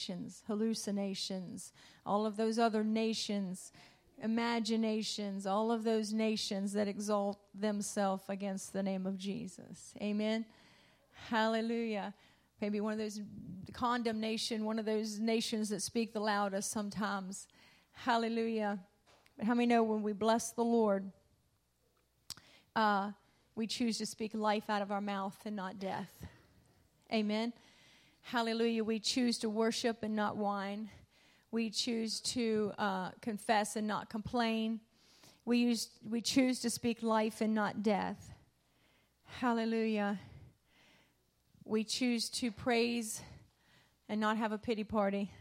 hallucinations, all of those other nations, imaginations, all of those nations that exalt themselves against the name of Jesus. Amen. Hallelujah. Maybe one of those condemnation, one of those nations that speak the loudest sometimes. Hallelujah. But how many know when we bless the Lord, we choose to speak life out of our mouth and not death. Amen. Hallelujah. We choose to worship and not whine. We choose to confess and not complain. We choose to speak life and not death. Hallelujah. We choose to praise and not have a pity party.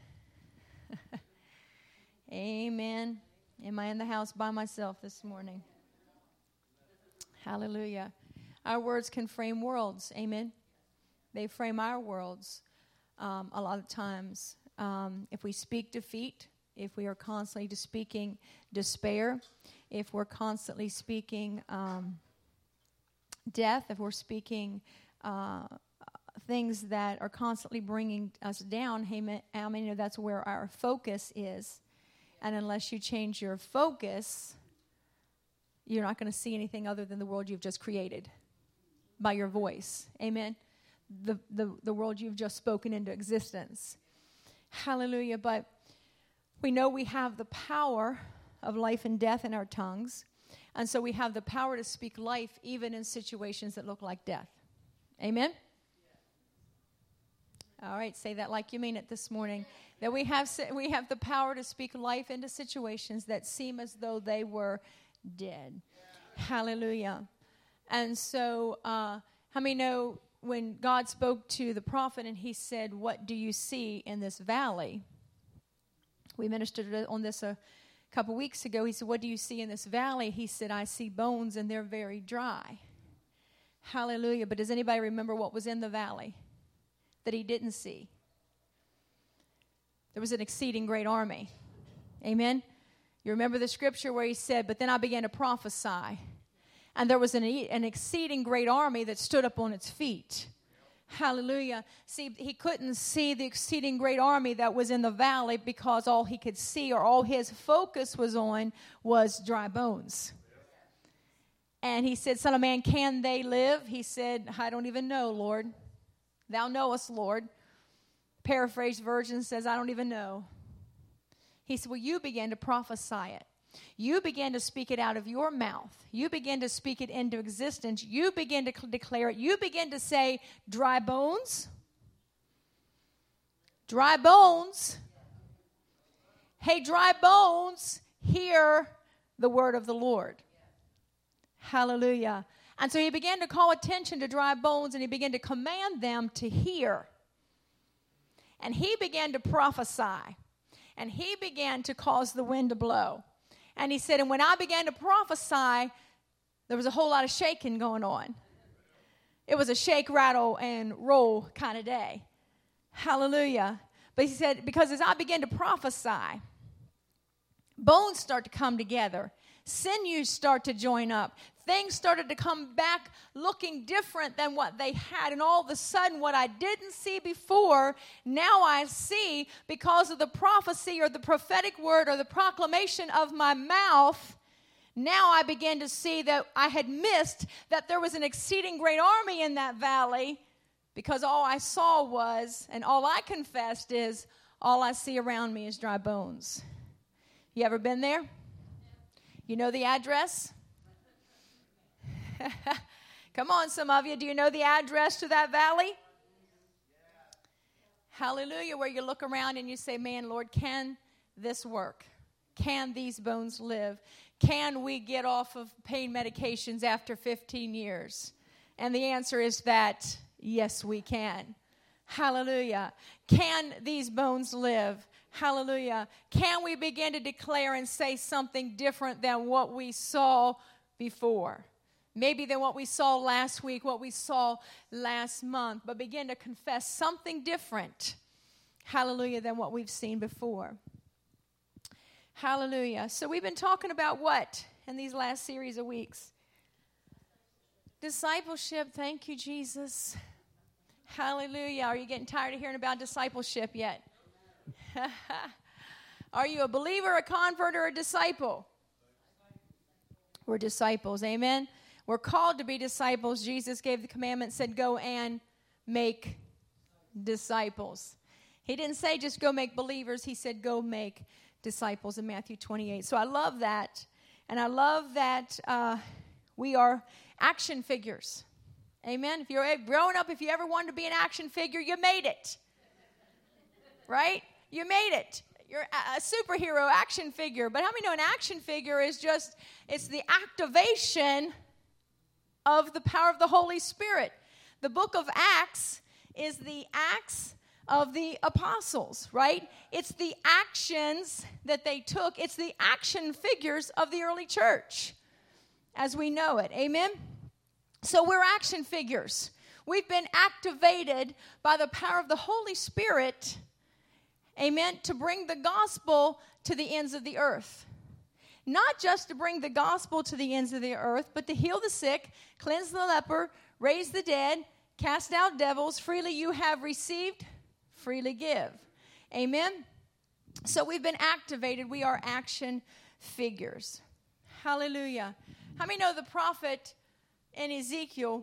Amen. Am I in the house by myself this morning? Hallelujah. Our words can frame worlds. Amen. They frame our worlds a lot of times. If we speak defeat, if we are constantly speaking despair, if we're constantly speaking death, if we're speaking things that are constantly bringing us down, I mean, that's where our focus is. And unless you change your focus, you're not going to see anything other than the world you've just created by your voice. Amen. The world you've just spoken into existence. Hallelujah. But we know we have the power of life and death in our tongues. And so we have the power to speak life even in situations that look like death. Amen. All right, say that like you mean it this morning. That we have the power to speak life into situations that seem as though they were dead. Yeah. Hallelujah. And so, how many know when God spoke to the prophet and he said, "What do you see in this valley?" We ministered on this a couple weeks ago. He said, "What do you see in this valley?" He said, "I see bones and they're very dry." Hallelujah. But does anybody remember what was in the valley that he didn't see? There was an exceeding great army. Amen. You remember the scripture where he said, "But then I began to prophesy. And there was an exceeding great army that stood up on its feet." Hallelujah. See, he couldn't see the exceeding great army that was in the valley because all he could see or all his focus was on was dry bones. And he said, "Son of man, can they live?" He said, "I don't even know, Lord. Thou knowest, Lord." Paraphrased version says, "I don't even know." He said, "Well, you began to prophesy it. You began to speak it out of your mouth. You began to speak it into existence. You began to declare it. You began to say, dry bones. Dry bones. Hey, dry bones, hear the word of the Lord." Hallelujah. And so he began to call attention to dry bones and he began to command them to hear. And he began to prophesy. And he began to cause the wind to blow. And he said, and when I began to prophesy, there was a whole lot of shaking going on. It was a shake, rattle, and roll kind of day. Hallelujah. But he said, because as I began to prophesy, bones start to come together. Sinews start to join up. Things started to come back looking different than what they had. And all of a sudden, what I didn't see before, now I see because of the prophecy or the prophetic word or the proclamation of my mouth. Now I began to see that I had missed that there was an exceeding great army in that valley because all I saw was, and all I confessed is, all I see around me is dry bones. You ever been there? You know the address? Come on, some of you. Do you know the address to that valley? Yeah. Hallelujah. Where you look around and you say, man, Lord, can this work? Can these bones live? Can we get off of pain medications after 15 years? And the answer is that, yes, we can. Hallelujah. Can these bones live? Hallelujah. Can we begin to declare and say something different than what we saw before? Maybe than what we saw last week, what we saw last month, but begin to confess something different, hallelujah, than what we've seen before. Hallelujah. So we've been talking about what in these last series of weeks? Discipleship. Thank you, Jesus. Hallelujah. Are you getting tired of hearing about discipleship yet? Are you a believer, a convert, or a disciple? We're disciples, amen? We're called to be disciples. Jesus gave the commandment, said go and make disciples. He didn't say just go make believers. He said go make disciples in Matthew 28. So I love that. And I love that we are action figures. Amen? If you're growing up, if you ever wanted to be an action figure, you made it. Right? You made it. You're a superhero action figure. But how many know an action figure is just, it's the activation of the power of the Holy Spirit. The book of Acts is the Acts of the apostles, right? It's the actions that they took. It's the action figures of the early church as we know it. Amen? So we're action figures. We've been activated by the power of the Holy Spirit, amen, to bring the gospel to the ends of the earth. Not just to bring the gospel to the ends of the earth, but to heal the sick, cleanse the leper, raise the dead, cast out devils. Freely you have received, freely give. Amen? So we've been activated. We are action figures. Hallelujah. How many know the prophet in Ezekiel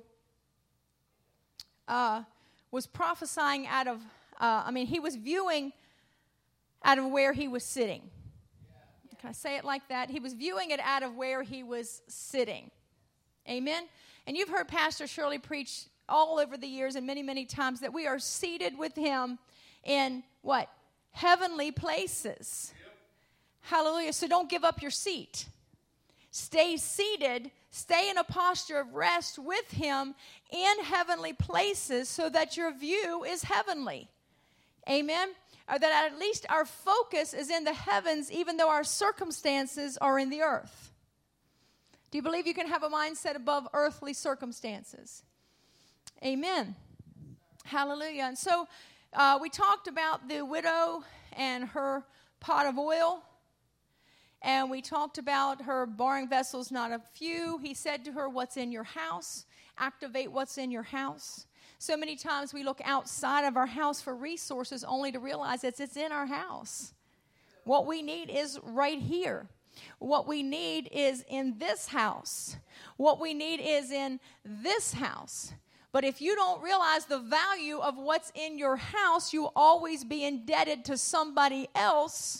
was prophesying out of, he was viewing out of where he was sitting. Can I say it like that? He was viewing it out of where he was sitting. Amen? And you've heard Pastor Shirley preach all over the years and many, many times that we are seated with him in what? Heavenly places. Yep. Hallelujah. So don't give up your seat. Stay seated. Stay in a posture of rest with him in heavenly places so that your view is heavenly. Amen? Or that at least our focus is in the heavens even though our circumstances are in the earth. Do you believe you can have a mindset above earthly circumstances? Amen. Hallelujah. And so we talked about the widow and her pot of oil. And we talked about her borrowing vessels, not a few. He said to her, what's in your house? Activate what's in your house. So many times we look outside of our house for resources only to realize that it's in our house. What we need is right here. What we need is in this house. What we need is in this house. But if you don't realize the value of what's in your house, you'll always be indebted to somebody else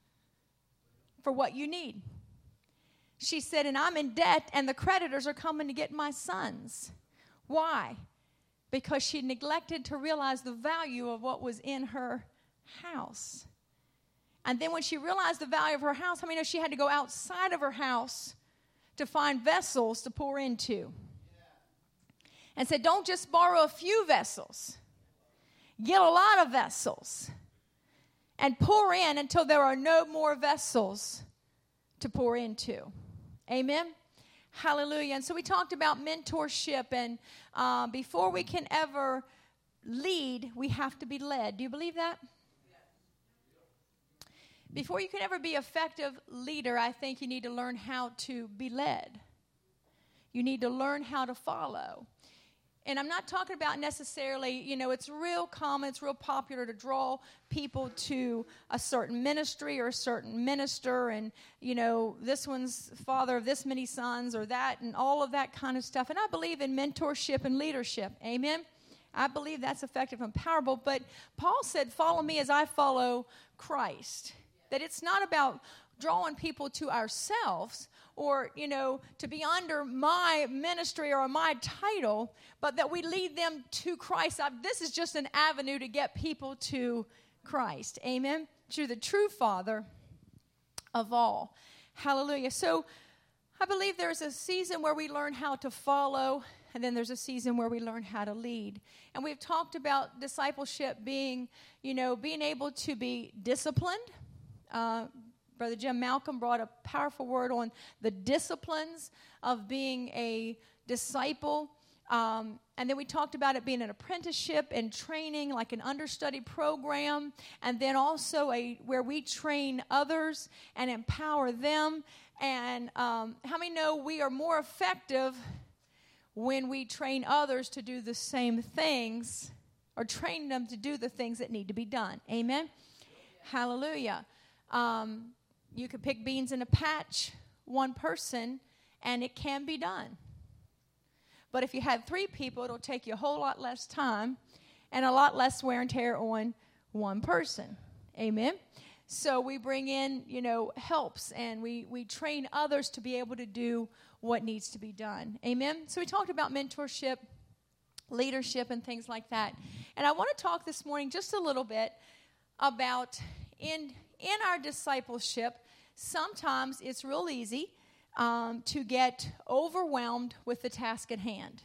for what you need. She said, and I'm in debt, and the creditors are coming to get my sons. Why? Because she neglected to realize the value of what was in her house. And then when she realized the value of her house, how many know she had to go outside of her house to find vessels to pour into? And said, don't just borrow a few vessels. Get a lot of vessels. And pour in until there are no more vessels to pour into. Amen? Hallelujah. And so we talked about mentorship. And before we can ever lead, we have to be led. Do you believe that? Before you can ever be an effective leader, I think you need to learn how to be led. You need to learn how to follow. And I'm not talking about necessarily, it's real common, it's real popular to draw people to a certain ministry or a certain minister and, this one's father of this many sons or that and all of that kind of stuff. And I believe in mentorship and leadership. Amen? I believe that's effective and powerful. But Paul said, follow me as I follow Christ. That it's not about drawing people to ourselves or, to be under my ministry or my title, but that we lead them to Christ. This is just an avenue to get people to Christ. Amen? To the true Father of all. Hallelujah. So I believe there's a season where we learn how to follow, and then there's a season where we learn how to lead. And we've talked about discipleship being, being able to be disciplined. Brother Jim Malcolm brought a powerful word on the disciplines of being a disciple. And then we talked about it being an apprenticeship and training, like an understudy program. And then also where we train others and empower them. And how many know we are more effective when we train others to do the same things or train them to do the things that need to be done? Amen? Hallelujah. You could pick beans in a patch, one person, and it can be done. But if you had 3 people, it'll take you a whole lot less time and a lot less wear and tear on one person. Amen? So we bring in, helps, and we train others to be able to do what needs to be done. Amen? So we talked about mentorship, leadership, and things like that. And I want to talk this morning just a little bit about in our discipleship, sometimes it's real easy to get overwhelmed with the task at hand.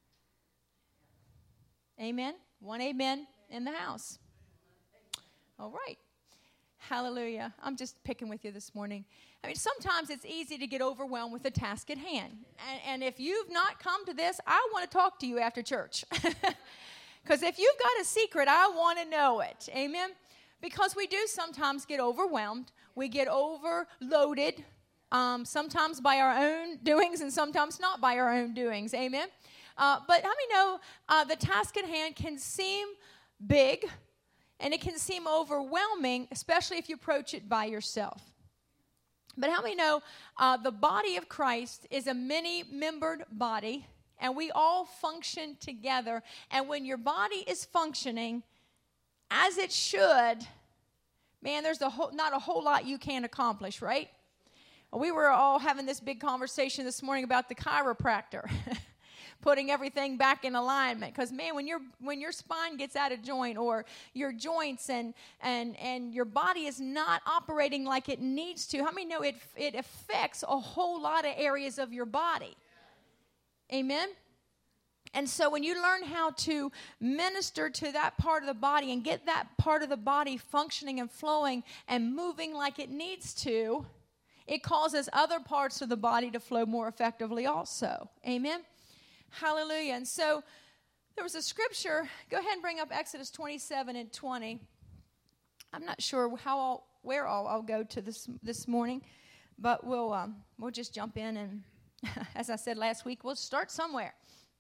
Amen? One amen in the house. All right. Hallelujah. I'm just picking with you this morning. I mean, sometimes it's easy to get overwhelmed with the task at hand. And if you've not come to this, I want to talk to you after church. Because if you've got a secret, I want to know it. Amen? Because we do sometimes get overwhelmed. We get overloaded, sometimes by our own doings and sometimes not by our own doings. Amen? But how many know the task at hand can seem big and it can seem overwhelming, especially if you approach it by yourself. But how many know the body of Christ is a many-membered body, and we all function together. And when your body is functioning as it should, man, there's not a whole lot you can accomplish, right? We were all having this big conversation this morning about the chiropractor. Putting everything back in alignment, because man, when your spine gets out of joint, or your joints and your body is not operating like it needs to, how many know it affects a whole lot of areas of your body? Amen. And so when you learn how to minister to that part of the body and get that part of the body functioning and flowing and moving like it needs to, it causes other parts of the body to flow more effectively also. Amen. Hallelujah. And so there was a scripture. Go ahead and bring up Exodus 27 and 20. I'm not sure where I'll go to this morning, but we'll just jump in, and as I said last week, we'll start somewhere.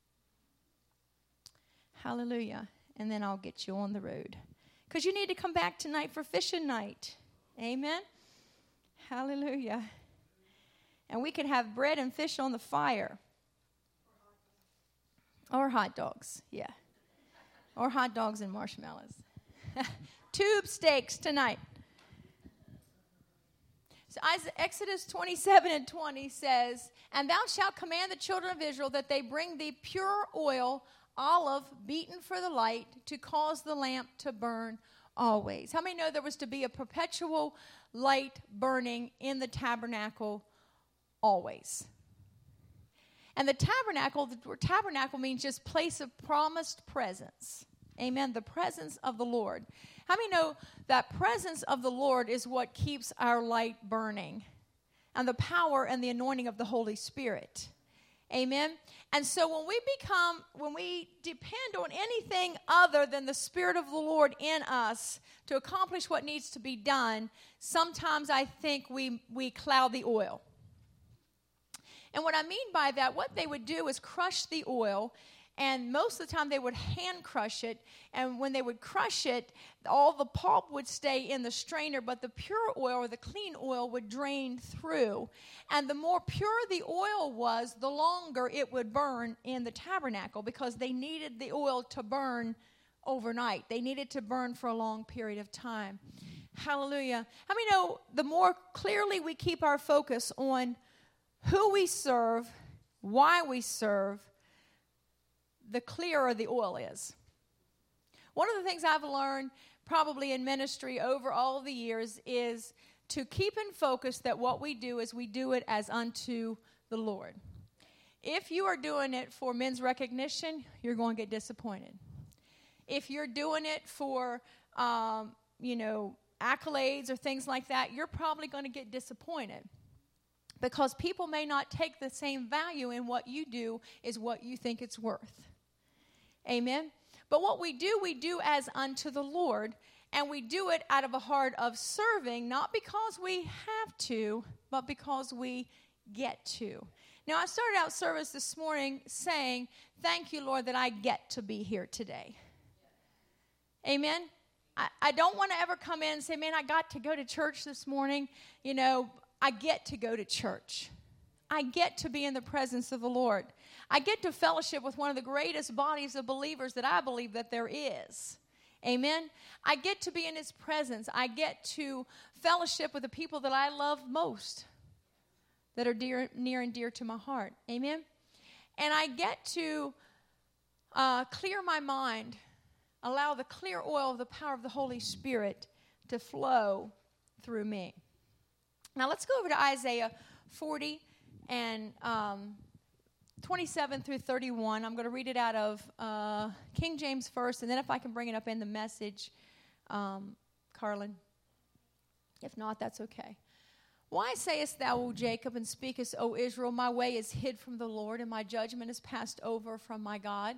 Hallelujah. And then I'll get you on the road, because you need to come back tonight for fishing night. Amen. Hallelujah. And we could have bread and fish on the fire. Or hot dogs, yeah. Or hot dogs and marshmallows. Tube steaks tonight. So Exodus 27 and 20 says, "And thou shalt command the children of Israel that they bring thee pure oil, olive, beaten for the light, to cause the lamp to burn always." How many know there was to be a perpetual light burning in the tabernacle always? And the tabernacle means just place of promised presence. Amen. The presence of the Lord. How many know that presence of the Lord is what keeps our light burning? And the power and the anointing of the Holy Spirit. Amen. And so when we depend on anything other than the Spirit of the Lord in us to accomplish what needs to be done, sometimes I think we cloud the oil. And what I mean by that, what they would do is crush the oil, and most of the time they would hand crush it. And when they would crush it, all the pulp would stay in the strainer, but the pure oil or the clean oil would drain through. And the more pure the oil was, the longer it would burn in the tabernacle, because they needed the oil to burn overnight. They needed to burn for a long period of time. Hallelujah. How many know the more clearly we keep our focus on who we serve, why we serve, the clearer the oil is. One of the things I've learned probably in ministry over all the years is to keep in focus that what we do is we do it as unto the Lord. If you are doing it for men's recognition, you're going to get disappointed. If you're doing it for, accolades or things like that, you're probably going to get disappointed. Because people may not take the same value in what you do as what you think it's worth. Amen? But what we do as unto the Lord, and we do it out of a heart of serving, not because we have to, but because we get to. Now, I started out service this morning saying, "Thank you, Lord, that I get to be here today." Amen? I don't want to ever come in and say, man, I got to go to church this morning. You know, I get to go to church. I get to be in the presence of the Lord. I get to fellowship with one of the greatest bodies of believers that I believe that there is. Amen. I get to be in his presence. I get to fellowship with the people that I love most, that are near and dear to my heart. Amen. And I get to clear my mind, allow the clear oil of the power of the Holy Spirit to flow through me. Now let's go over to Isaiah 40 and 27 through 31. I'm going to read it out of King James first, and then if I can bring it up in the Message, Carlin. If not, that's okay. Why sayest thou, O Jacob, and speakest, O Israel, my way is hid from the Lord, and my judgment is passed over from my God?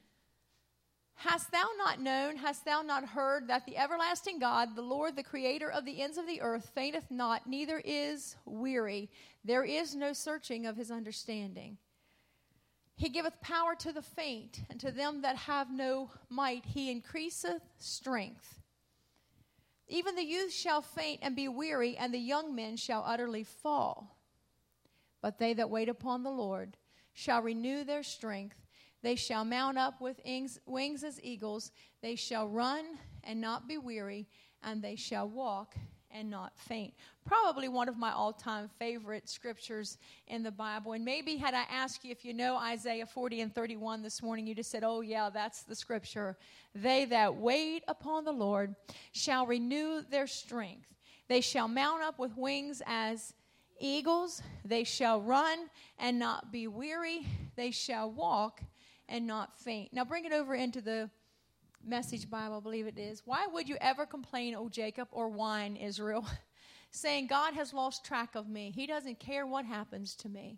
Hast thou not known, hast thou not heard, that the everlasting God, the Lord, the creator of the ends of the earth, fainteth not, neither is weary. There is no searching of his understanding. He giveth power to the faint, and to them that have no might he increaseth strength. Even the youth shall faint and be weary, and the young men shall utterly fall. But they that wait upon the Lord shall renew their strength. They shall mount up with wings as eagles. They shall run and not be weary, and they shall walk and not faint. Probably one of my all-time favorite scriptures in the Bible. And maybe had I asked you if you know Isaiah 40 and 31 this morning, you just said, oh yeah, that's the scripture. They that wait upon the Lord shall renew their strength. They shall mount up with wings as eagles. They shall run and not be weary. They shall walk and not faint. Now bring it over into the Message Bible, I believe it is. Why would you ever complain, O Jacob, or whine, Israel, saying, God has lost track of me. He doesn't care what happens to me.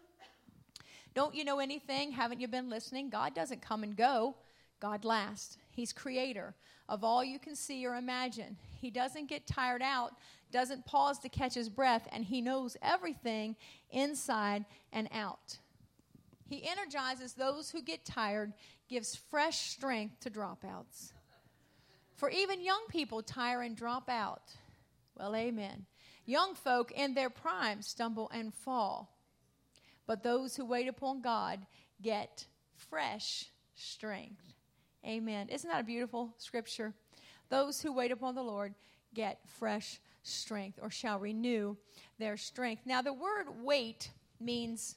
Don't you know anything? Haven't you been listening? God doesn't come and go. God lasts. He's creator of all you can see or imagine. He doesn't get tired out, doesn't pause to catch his breath, and he knows everything inside and out. He energizes those who get tired, gives fresh strength to dropouts. For even young people tire and drop out. Well, amen. Young folk in their prime stumble and fall. But those who wait upon God get fresh strength. Amen. Isn't that a beautiful scripture? Those who wait upon the Lord get fresh strength, or shall renew their strength. Now, the word wait means...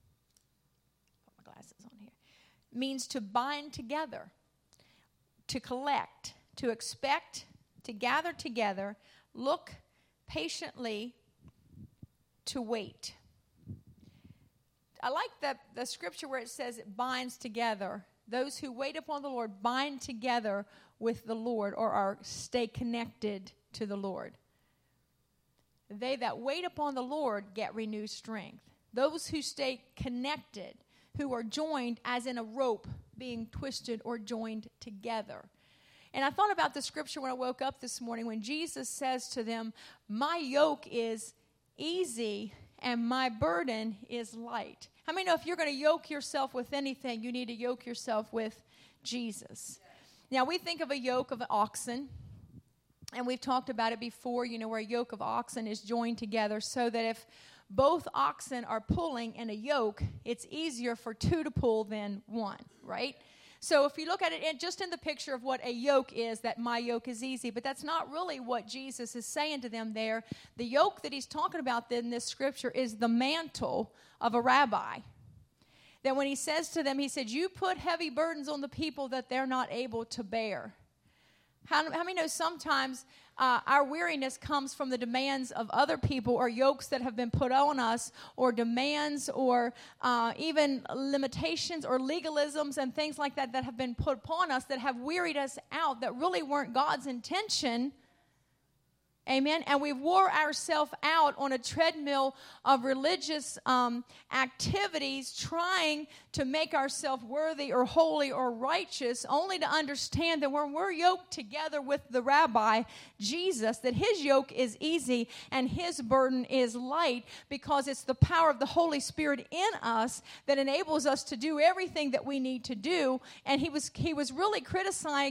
means to bind together, to collect, to expect, to gather together, look patiently, to wait. I like the scripture where it says it binds together. Those who wait upon the Lord bind together with the Lord, or stay connected to the Lord. They that wait upon the Lord get renewed strength. Those who stay connected, who are joined as in a rope being twisted or joined together. And I thought about the scripture when I woke up this morning when Jesus says to them, my yoke is easy and my burden is light. How many know if you're going to yoke yourself with anything, you need to yoke yourself with Jesus? Now, we think of a yoke of oxen, and we've talked about it before, you know, where a yoke of oxen is joined together so that if both oxen are pulling in a yoke, it's easier for two to pull than one, right? So if you look at it just in the picture of what a yoke is, that my yoke is easy, but that's not really what Jesus is saying to them there. The yoke that he's talking about in this scripture is the mantle of a rabbi. That when he says to them, he said, you put heavy burdens on the people that they're not able to bear. How many know sometimes our weariness comes from the demands of other people, or yokes that have been put on us, or demands, or even limitations or legalisms and things like that that have been put upon us that have wearied us out, that really weren't God's intention. Amen. And we wore ourselves out on a treadmill of religious activities, trying to make ourselves worthy or holy or righteous, only to understand that when we're yoked together with the rabbi, Jesus, that his yoke is easy and his burden is light, because it's the power of the Holy Spirit in us that enables us to do everything that we need to do. And he was really criticizing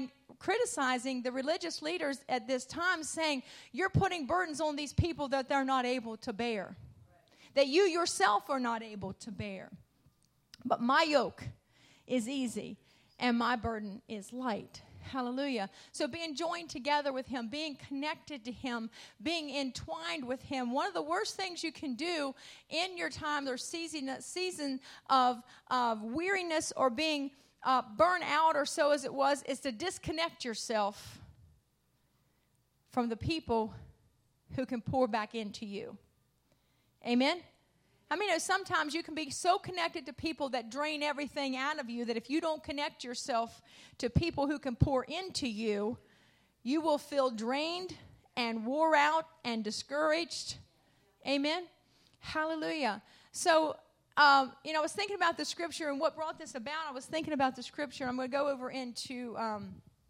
criticizing the religious leaders at this time, saying, you're putting burdens on these people that they're not able to bear, that you yourself are not able to bear. But my yoke is easy and my burden is light. Hallelujah. So being joined together with him, being connected to him, being entwined with him. One of the worst things you can do in your time or season of weariness or being burnt out, or so as it was, is to disconnect yourself from the people who can pour back into you. Amen? I mean, sometimes you can be so connected to people that drain everything out of you that if you don't connect yourself to people who can pour into you, you will feel drained and wore out and discouraged. Amen? Hallelujah. So, I was thinking about the scripture and what brought this about. I was thinking about the scripture. I'm going to go over into 1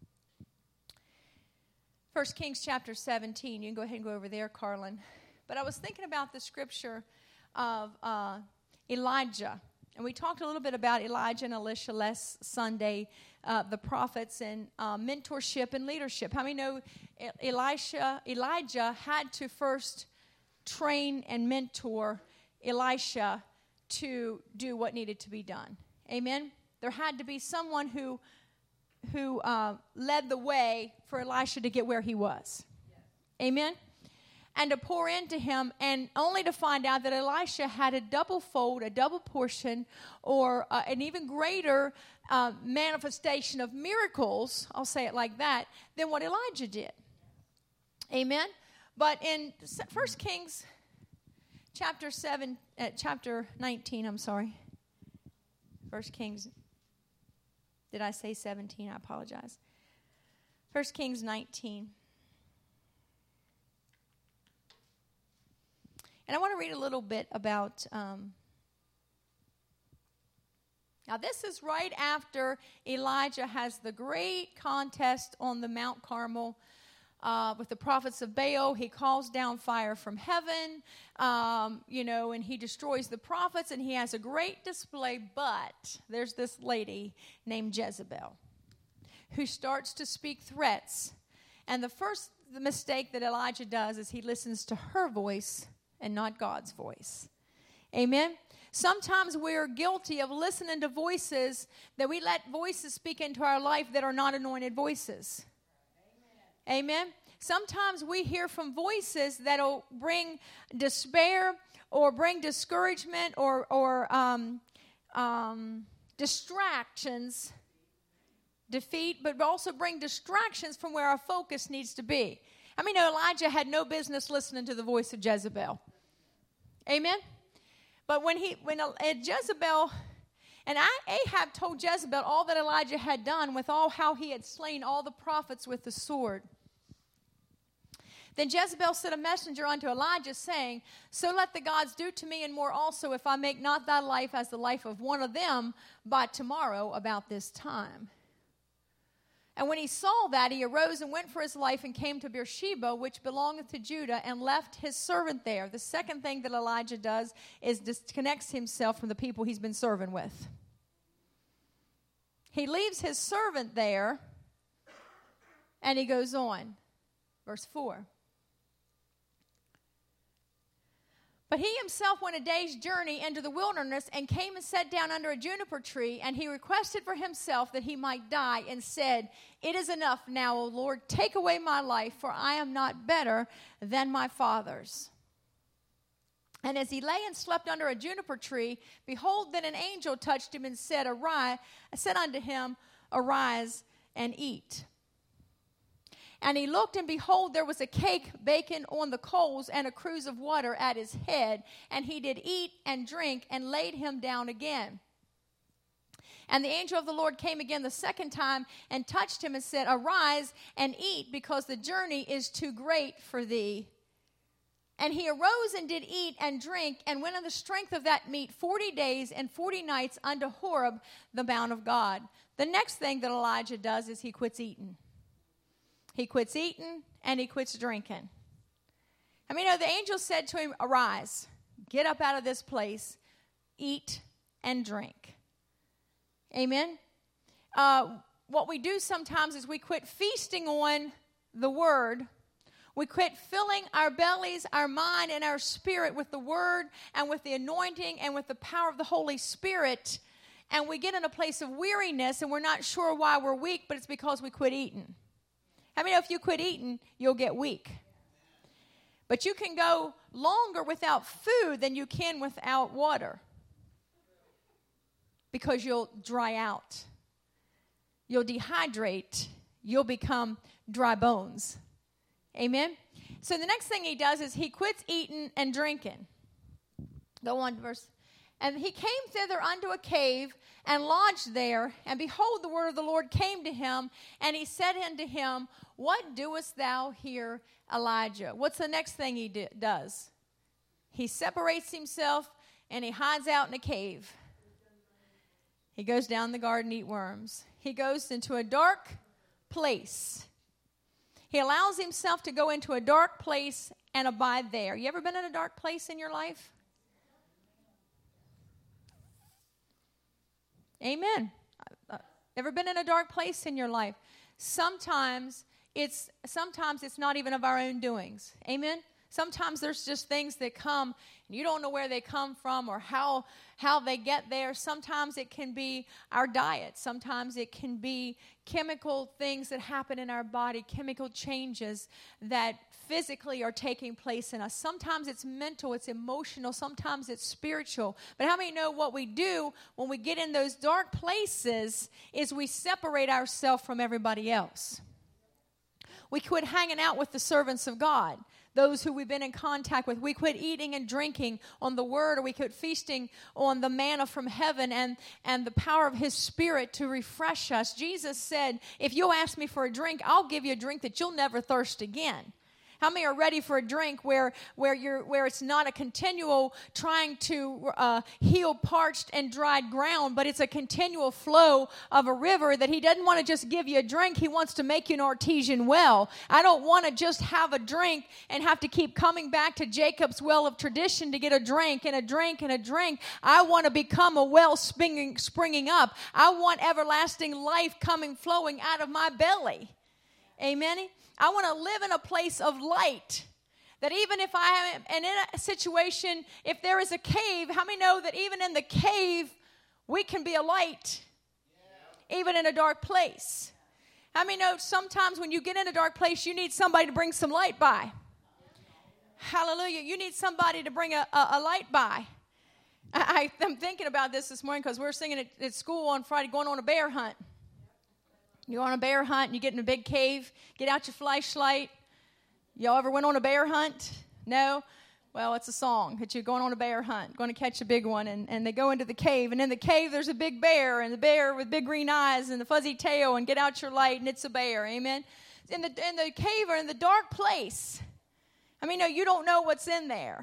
Kings chapter 17. You can go ahead and go over there, Carlin. But I was thinking about the scripture of Elijah. And we talked a little bit about Elijah and Elisha last Sunday, the prophets and mentorship and leadership. How many know Elijah had to first train and mentor Elisha to do what needed to be done? Amen? There had to be someone who led the way for Elisha to get where he was. Amen? And to pour into him, and only to find out that Elisha had a double fold, a double portion, or an even greater manifestation of miracles, I'll say it like that, than what Elijah did. Amen? But in 1 Kings chapter 19, 1 Kings, did I say 17? I apologize. 1 Kings 19. And I want to read a little bit about, now this is right after Elijah has the great contest on the Mount Carmel with the prophets of Baal. He calls down fire from heaven, and he destroys the prophets, and he has a great display. But there's this lady named Jezebel who starts to speak threats. And the mistake that Elijah does is he listens to her voice and not God's voice. Amen? Sometimes we're guilty of listening to voices that we let voices speak into our life that are not anointed voices. Amen? Sometimes we hear from voices that will bring despair or bring discouragement or distractions, defeat, but also bring distractions from where our focus needs to be. I mean, Elijah had no business listening to the voice of Jezebel. Amen? But when Jezebel, and Ahab told Jezebel all that Elijah had done with all how he had slain all the prophets with the sword. Then Jezebel sent a messenger unto Elijah, saying, so let the gods do to me and more also, if I make not thy life as the life of one of them by tomorrow about this time. And when he saw that, he arose and went for his life and came to Beersheba, which belongeth to Judah, and left his servant there. The second thing that Elijah does is disconnects himself from the people he's been serving with. He leaves his servant there, and he goes on. Verse 4. But he himself went a day's journey into the wilderness and came and sat down under a juniper tree, and he requested for himself that he might die and said, it is enough now, O Lord, take away my life, for I am not better than my fathers. And as he lay and slept under a juniper tree, behold, then an angel touched him and said unto him, arise and eat. And he looked, and behold, there was a cake baking on the coals and a cruse of water at his head. And he did eat and drink and laid him down again. And the angel of the Lord came again the second time and touched him and said, arise and eat, because the journey is too great for thee. And he arose and did eat and drink, and went on the strength of that meat 40 days and 40 nights unto Horeb, the mount of God. The next thing that Elijah does is he quits eating. He quits eating and he quits drinking. I mean, the angel said to him, arise, get up out of this place, eat and drink. Amen. what we do sometimes is we quit feasting on the Word. We quit filling our bellies, our mind, and our spirit with the Word and with the anointing and with the power of the Holy Spirit. And we get in a place of weariness, and we're not sure why we're weak, but it's because we quit eating. How many know if you quit eating, you'll get weak? But you can go longer without food than you can without water, because you'll dry out. You'll dehydrate. You'll become dry bones. Amen? So the next thing he does is he quits eating and drinking. Go on to verse. And he came thither unto a cave and lodged there. And behold, the word of the Lord came to him. And he said unto him, What doest thou here, Elijah? What's the next thing he does? He separates himself and he hides out in a cave. He goes down the garden to eat worms. He goes into a dark place. He allows himself to go into a dark place and abide there. You ever been in a dark place in your life? Amen. Ever been in a dark place in your life? Sometimes it's not even of our own doings. Amen. Sometimes there's just things that come and you don't know where they come from or how they get there. Sometimes it can be our diet. Sometimes it can be chemical things that happen in our body, chemical changes that physically are taking place in us. Sometimes it's mental, it's emotional, sometimes it's spiritual. But how many know what we do when we get in those dark places is we separate ourselves from everybody else. We quit hanging out with the servants of God, those who we've been in contact with. We quit eating and drinking on the Word, or we quit feasting on the manna from heaven and the power of His Spirit to refresh us. Jesus said, if you'll ask me for a drink, I'll give you a drink that you'll never thirst again. How many are ready for a drink where it's not a continual trying to heal parched and dried ground, but it's a continual flow of a river that He doesn't want to just give you a drink. He wants to make you an artesian well. I don't want to just have a drink and have to keep coming back to Jacob's well of tradition to get a drink and a drink and a drink. I want to become a well springing up. I want everlasting life flowing out of my belly. Amen? I want to live in a place of light. That even if I am in a situation, if there is a cave, how many know that even in the cave, we can be a light? Yeah. Even in a dark place. How many know sometimes when you get in a dark place, you need somebody to bring some light by? Yeah. Hallelujah. You need somebody to bring a light by. I'm thinking about this morning because we're singing at school on Friday, going on a bear hunt. You go on a bear hunt and you get in a big cave, get out your flashlight. Y'all ever went on a bear hunt? No? Well, it's a song that you're going on a bear hunt, going to catch a big one. And they go into the cave. And in the cave, there's a big bear, and the bear with big green eyes and the fuzzy tail, and get out your light, and it's a bear. Amen? In the cave or in the dark place. I mean, no, you don't know what's in there.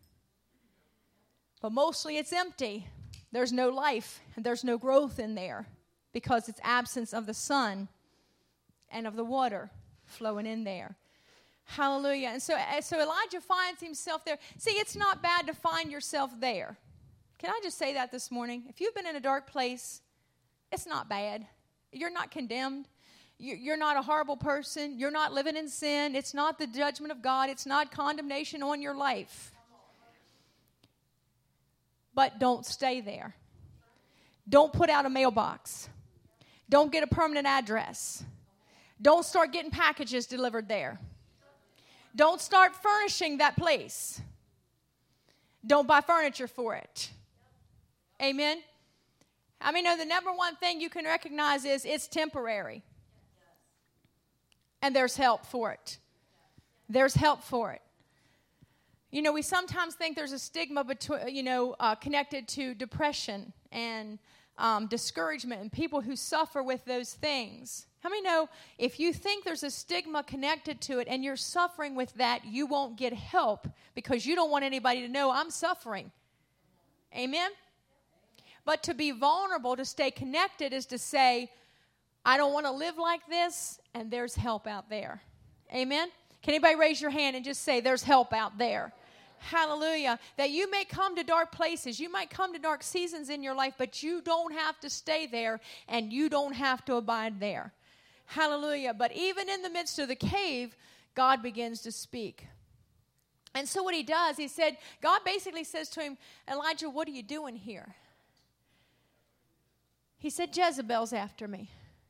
But mostly it's empty. There's no life, and there's no growth in there. Because it's absence of the sun and of the water flowing in there. Hallelujah. And so Elijah finds himself there. See, it's not bad to find yourself there. Can I just say that this morning? If you've been in a dark place, it's not bad. You're not condemned. You're not a horrible person. You're not living in sin. It's not the judgment of God. It's not condemnation on your life. But don't stay there. Don't put out a mailbox. Don't get a permanent address. Don't start getting packages delivered there. Don't start furnishing that place. Don't buy furniture for it. Amen? I mean, no, the number one thing you can recognize is it's temporary. And there's help for it. There's help for it. You know, we sometimes think there's a stigma connected to depression and discouragement and people who suffer with those things. How many know if you think there's a stigma connected to it and you're suffering with that, you won't get help because you don't want anybody to know I'm suffering. Amen? But to be vulnerable, to stay connected, is to say, I don't want to live like this, and there's help out there. Amen? Can anybody raise your hand and just say, there's help out there? Hallelujah. That you may come to dark places. You might come to dark seasons in your life, but you don't have to stay there and you don't have to abide there. Hallelujah. But even in the midst of the cave, God begins to speak. And so what he does, he said, God basically says to him, Elijah, what are you doing here? He said, Jezebel's after me.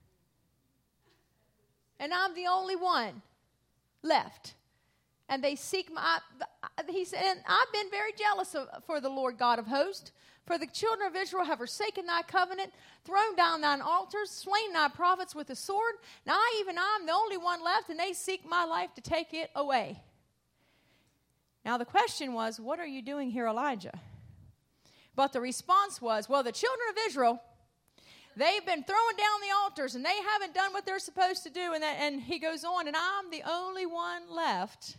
And I'm the only one left. And they seek he said, and I've been very jealous for the Lord God of hosts. For the children of Israel have forsaken thy covenant, thrown down thine altars, slain thy prophets with the sword. Now I'm the only one left, and they seek my life to take it away. Now the question was, what are you doing here, Elijah? But the response was, well, the children of Israel, they've been throwing down the altars, and they haven't done what they're supposed to do. And he goes on, and I'm the only one left.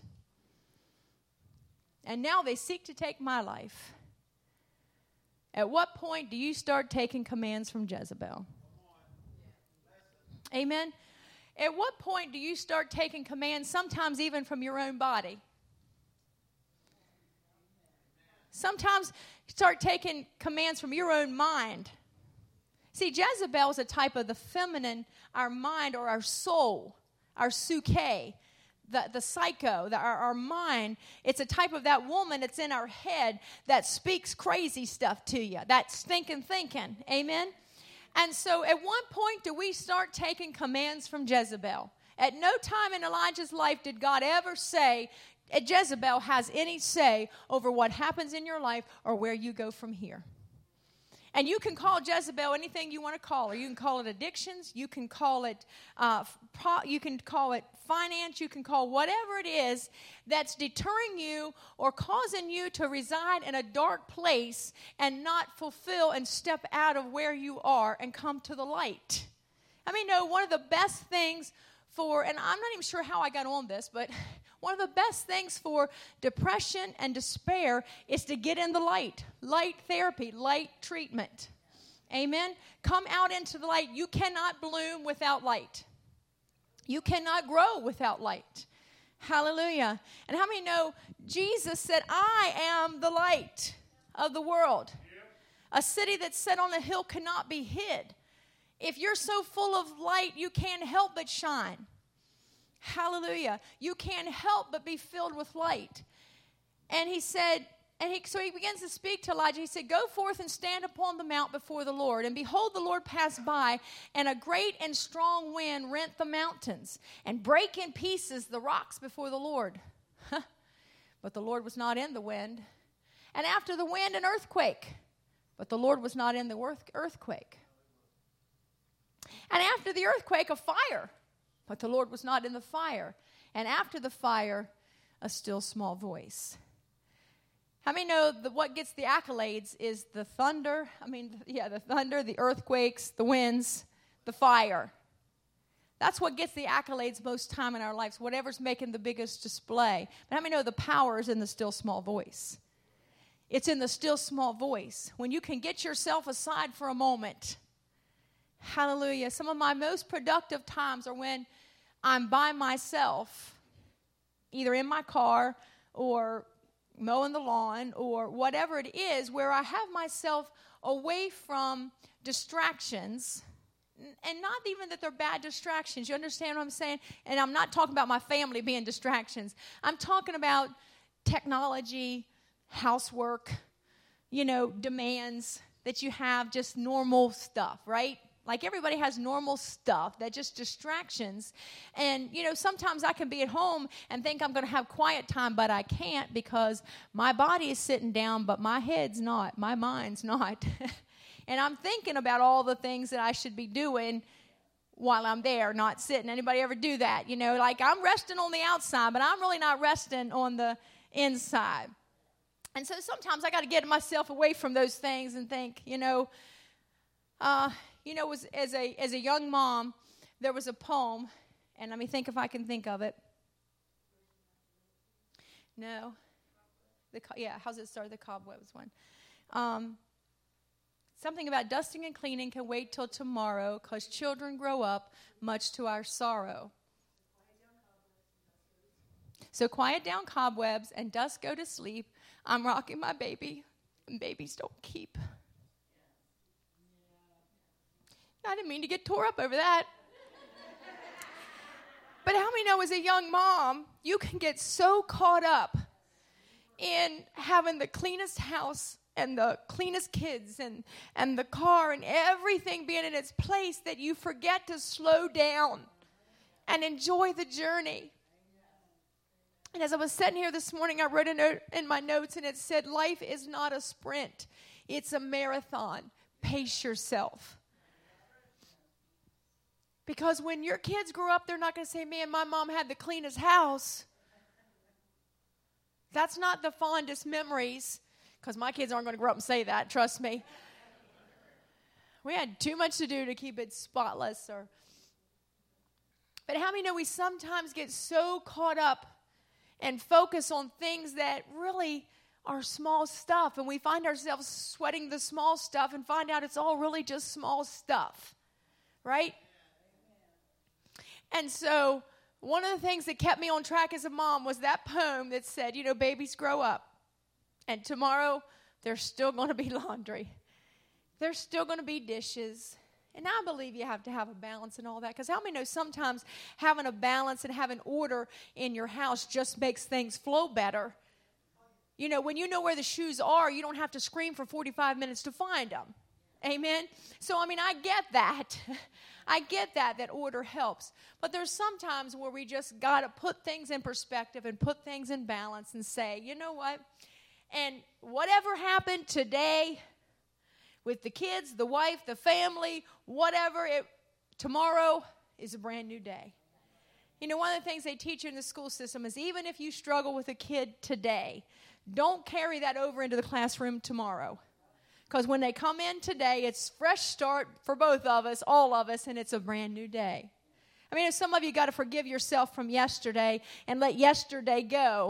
And now they seek to take my life. At what point do you start taking commands from Jezebel? Amen? At what point do you start taking commands, sometimes even from your own body? Sometimes you start taking commands from your own mind. See, Jezebel is a type of the feminine, our mind or our soul, our psyche. The psycho, our mind, it's a type of that woman that's in our head that speaks crazy stuff to you, that stinking thinking. Amen? And so at one point do we start taking commands from Jezebel. At no time in Elijah's life did God ever say, Jezebel has any say over what happens in your life or where you go from here. And you can call Jezebel anything you want to call her. You can call it addictions. You can call it finance. You can call whatever it is that's deterring you or causing you to reside in a dark place and not fulfill and step out of where you are and come to the light. I mean, no, one of the best things and I'm not even sure how I got on this, but one of the best things for depression and despair is to get in the light. Light therapy, light treatment. Amen? Come out into the light. You cannot bloom without light. You cannot grow without light. Hallelujah. And how many know Jesus said, I am the light of the world. A city that's set on a hill cannot be hid. If you're so full of light, you can't help but shine. Hallelujah. You can't help but be filled with light. And he said, so he begins to speak to Elijah. He said, go forth and stand upon the mount before the Lord. And behold, the Lord passed by, and a great and strong wind rent the mountains and brake in pieces the rocks before the Lord. But the Lord was not in the wind. And after the wind, an earthquake. But the Lord was not in the earthquake. And after the earthquake, a fire. But the Lord was not in the fire. And after the fire, a still small voice. How many know that what gets the accolades is the thunder? The thunder, the earthquakes, the winds, the fire. That's what gets the accolades most time in our lives, whatever's making the biggest display. But how many know the power is in the still small voice? It's in the still small voice. When you can get yourself aside for a moment. Hallelujah. Some of my most productive times are when I'm by myself, either in my car or mowing the lawn or whatever it is, where I have myself away from distractions. And not even that they're bad distractions. You understand what I'm saying? And I'm not talking about my family being distractions. I'm talking about technology, housework, demands that you have, just normal stuff, right? Like everybody has normal stuff that just distractions. And, sometimes I can be at home and think I'm going to have quiet time, but I can't because my body is sitting down, but my head's not, my mind's not. And I'm thinking about all the things that I should be doing while I'm there, not sitting. Anybody ever do that? Like I'm resting on the outside, but I'm really not resting on the inside. And so sometimes I got to get myself away from those things and think, as a young mom, there was a poem, and let me think if I can think of it. No. How's it start? The Cobwebs one. Something about dusting and cleaning can wait till tomorrow, 'cause children grow up much to our sorrow. So quiet down cobwebs and dust go to sleep. I'm rocking my baby, and babies don't keep. I didn't mean to get tore up over that. But how many know as a young mom, you can get so caught up in having the cleanest house and the cleanest kids and the car and everything being in its place that you forget to slow down and enjoy the journey. And as I was sitting here this morning, I wrote a note in my notes, and it said, life is not a sprint. It's a marathon. Pace yourself. Because when your kids grow up, they're not going to say, man, my mom had the cleanest house. That's not the fondest memories, because my kids aren't going to grow up and say that, trust me. We had too much to do to keep it spotless. But how many know we sometimes get so caught up and focus on things that really are small stuff, and we find ourselves sweating the small stuff and find out it's all really just small stuff, right? And so one of the things that kept me on track as a mom was that poem that said, you know, babies grow up, and tomorrow there's still going to be laundry. There's still going to be dishes. And I believe you have to have a balance and all that, because how many know sometimes having a balance and having order in your house just makes things flow better? You know, when you know where the shoes are, you don't have to scream for 45 minutes to find them. Amen? So, I mean, I get that. I get that order helps. But there's some times where we just got to put things in perspective and put things in balance and say, you know what? And whatever happened today with the kids, the wife, the family, whatever, tomorrow is a brand new day. You know, one of the things they teach you in the school system is even if you struggle with a kid today, don't carry that over into the classroom tomorrow. Because when they come in today, it's fresh start for both of us, all of us, and it's a brand new day. I mean, if some of you got to forgive yourself from yesterday and let yesterday go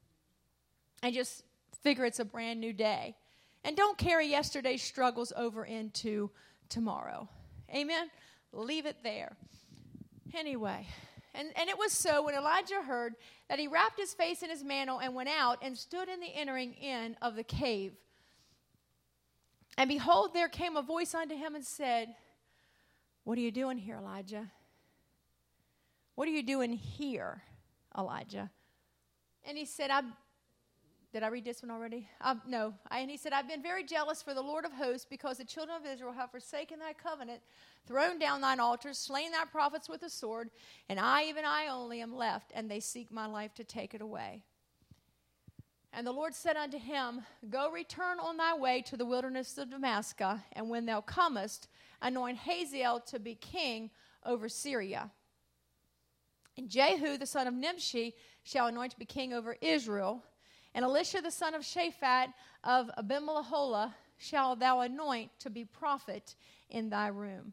and just figure it's a brand new day. And don't carry yesterday's struggles over into tomorrow. Amen? Leave it there. Anyway, and it was so when Elijah heard that he wrapped his face in his mantle and went out and stood in the entering in of the cave. And behold, there came a voice unto him and said, what are you doing here, Elijah? What are you doing here, Elijah? And he said, did I read this one already? No. And he said, I've been very jealous for the Lord of hosts, because the children of Israel have forsaken thy covenant, thrown down thine altars, slain thy prophets with the sword, and I, even I only, am left, and they seek my life to take it away. And the Lord said unto him, go return on thy way to the wilderness of Damascus, and when thou comest, anoint Hazael to be king over Syria. And Jehu the son of Nimshi shall anoint to be king over Israel. And Elisha the son of Shaphat of Abimeleholah shall thou anoint to be prophet in thy room.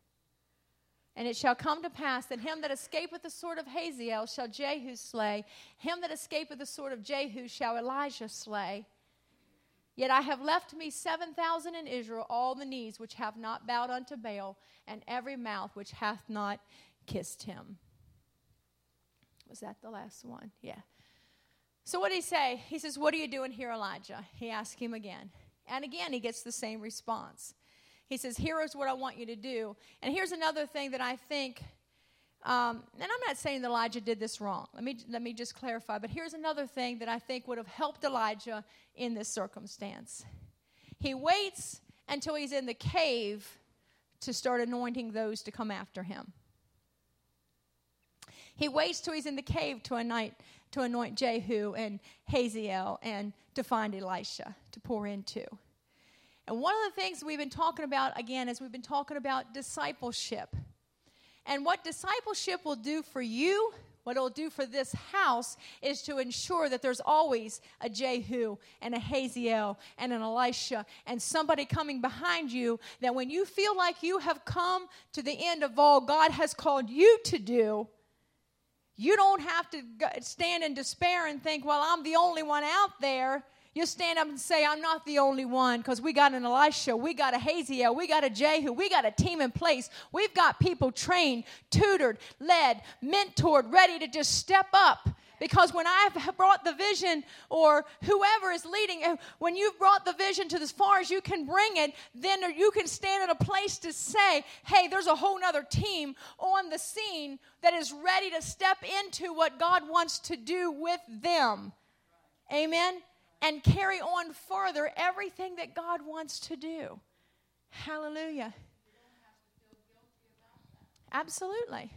And it shall come to pass that him that escapeth the sword of Hazael shall Jehu slay. Him that escapeth the sword of Jehu shall Elijah slay. Yet I have left me 7,000 in Israel, all the knees which have not bowed unto Baal, and every mouth which hath not kissed him. Was that the last one? Yeah. So what did he say? He says, what are you doing here, Elijah? He asked him again. And again, he gets the same response. He says, here is what I want you to do. And here's another thing that I think, and I'm not saying that Elijah did this wrong. Let me just clarify. But here's another thing that I think would have helped Elijah in this circumstance. He waits until he's in the cave to start anointing those to come after him. He waits till he's in the cave to anoint Jehu and Hazael and to find Elisha to pour into. And one of the things we've been talking about, again, is we've been talking about discipleship. And what discipleship will do for you, what it'll do for this house, is to ensure that there's always a Jehu and a Hazael and an Elisha and somebody coming behind you, that when you feel like you have come to the end of all God has called you to do, you don't have to stand in despair and think, well, I'm the only one out there. You stand up and say, I'm not the only one, because we got an Elisha, we got a Hazael, we got a Jehu, we got a team in place. We've got people trained, tutored, led, mentored, ready to just step up Because when I've brought the vision, or whoever is leading, when you've brought the vision to as far as you can bring it, then you can stand at a place to say, hey, there's a whole nother team on the scene that is ready to step into what God wants to do with them. Amen? And carry on further everything that God wants to do. Hallelujah. Absolutely.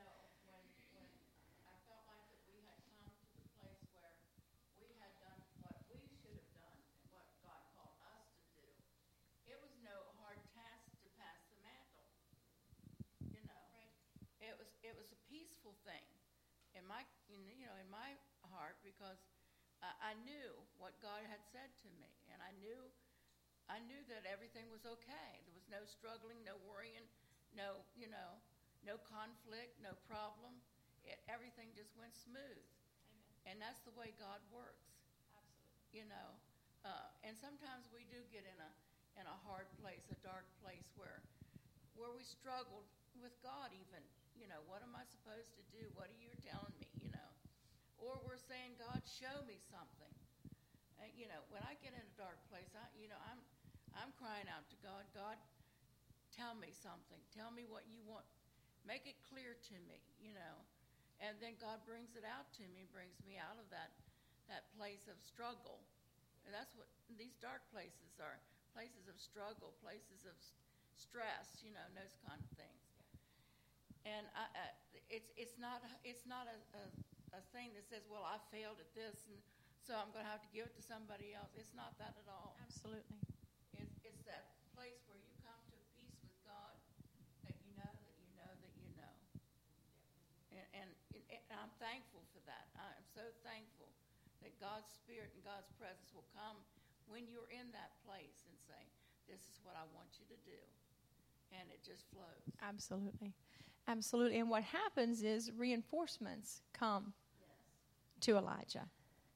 In my heart, because I knew what God had said to me, and I knew that everything was okay. There was no struggling, no worrying, no conflict, no problem. Everything just went smooth. Amen. And that's the way God works. Absolutely. And sometimes we do get in a hard place, a dark place where we struggled with God even. What am I supposed to do? What are you telling me? Or we're saying, God, show me something. When I get in a dark place, I'm crying out to God, God, tell me something. Tell me what you want. Make it clear to me, And then God brings it out to me, brings me out of that place of struggle. And that's what these dark places are, places of struggle, places of stress, those kind of things. And it's not a thing that says, well, I failed at this, and so I'm going to have to give it to somebody else. It's not that at all. Absolutely. It's that place where you come to peace with God, that you know that you know that you know. And I'm thankful for that. I am so thankful that God's Spirit and God's presence will come when you're in that place and say, this is what I want you to do. And it just flows. Absolutely. Absolutely. And what happens is reinforcements come to Elijah.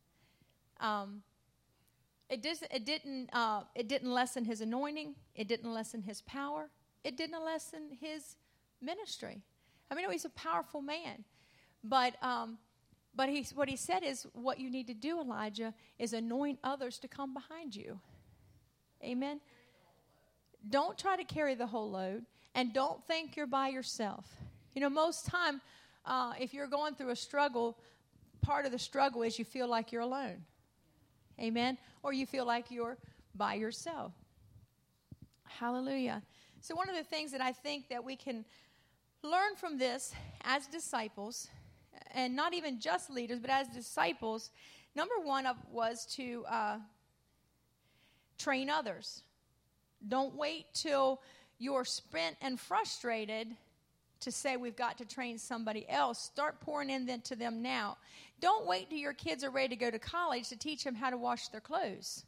It didn't lessen his anointing. It didn't lessen his power. It didn't lessen his ministry. I mean, he's a powerful man. But what he said is, what you need to do, Elijah, is anoint others to come behind you. Amen? Don't try to carry the whole load. And don't think you're by yourself. Most time, if you're going through a struggle, part of the struggle is you feel like you're alone. Amen? Or you feel like you're by yourself. Hallelujah. So one of the things that I think that we can learn from this as disciples, and not even just leaders, but as disciples, number one was to train others. Don't wait till you're spent and frustrated to say we've got to train somebody else. Start pouring into them now. Don't wait till your kids are ready to go to college to teach them how to wash their clothes.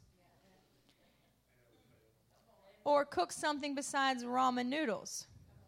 Or cook something besides ramen noodles.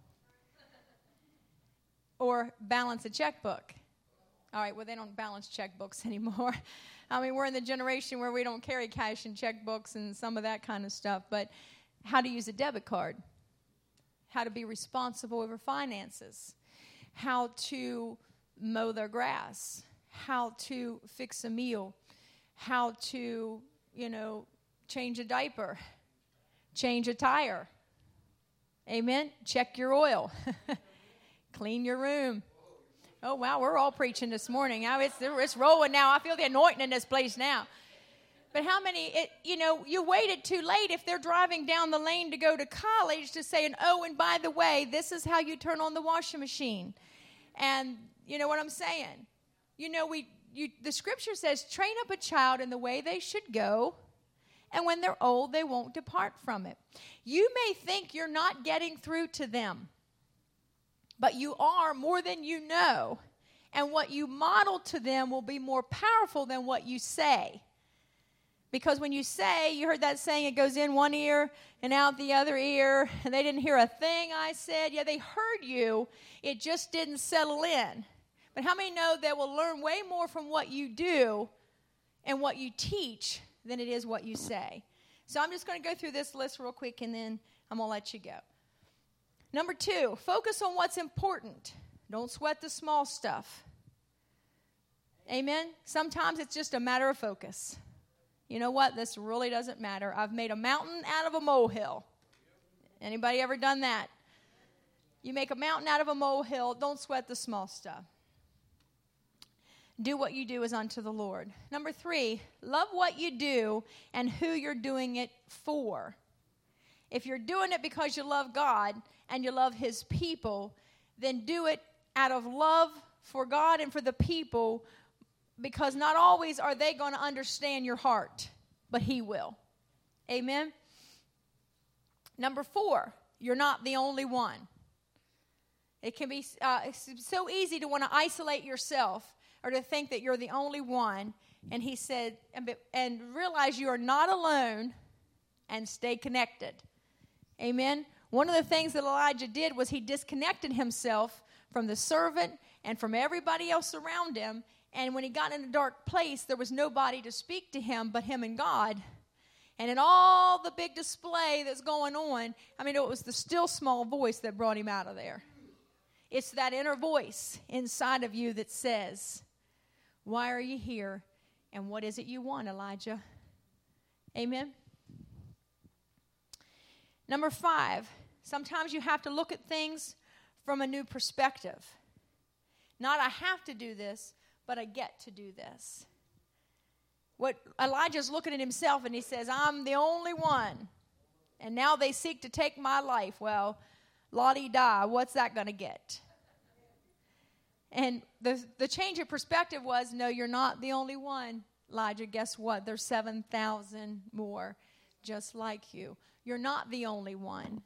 Or balance a checkbook. All right, well, they don't balance checkbooks anymore. I mean, we're in the generation where we don't carry cash and checkbooks and some of that kind of stuff. But how to use a debit card. How to be responsible over finances, how to mow their grass, how to fix a meal, how to, change a diaper, change a tire. Amen? Check your oil. Clean your room. Oh, wow, we're all preaching this morning. Now it's rolling now. I feel the anointing in this place now. But how many, you waited too late if they're driving down the lane to go to college to say, and by the way, this is how you turn on the washing machine. And you know what I'm saying? The scripture says, train up a child in the way they should go, and when they're old, they won't depart from it. You may think you're not getting through to them, but you are more than you know. And what you model to them will be more powerful than what you say. Because when you say, you heard that saying, it goes in one ear and out the other ear, and they didn't hear a thing I said. Yeah, they heard you. It just didn't settle in. But how many know they will learn way more from what you do and what you teach than it is what you say? So I'm just going to go through this list real quick, and then I'm going to let you go. Number 2, focus on what's important. Don't sweat the small stuff. Amen? Sometimes it's just a matter of focus. You know what? This really doesn't matter. I've made a mountain out of a molehill. Anybody ever done that? You make a mountain out of a molehill. Don't sweat the small stuff. Do what you do as unto the Lord. Number 3, love what you do and who you're doing it for. If you're doing it because you love God and you love His people, then do it out of love for God and for the people, because not always are they going to understand your heart, but He will. Amen? Number 4, you're not the only one. It can be it's so easy to want to isolate yourself or to think that you're the only one. And He said, and realize you are not alone, and stay connected. Amen? One of the things that Elijah did was he disconnected himself from the servant and from everybody else around him. And when he got in a dark place, there was nobody to speak to him but him and God. And in all the big display that's going on, I mean, it was the still small voice that brought him out of there. It's that inner voice inside of you that says, why are you here? And what is it you want, Elijah? Amen? Number 5, sometimes you have to look at things from a new perspective. Not I have to do this, but I get to do this. What Elijah's looking at himself and he says, I'm the only one. And now they seek to take my life. Well, la-di-da, what's that going to get? And the change of perspective was, no, you're not the only one. Elijah, guess what? There's 7,000 more just like you. You're not the only one.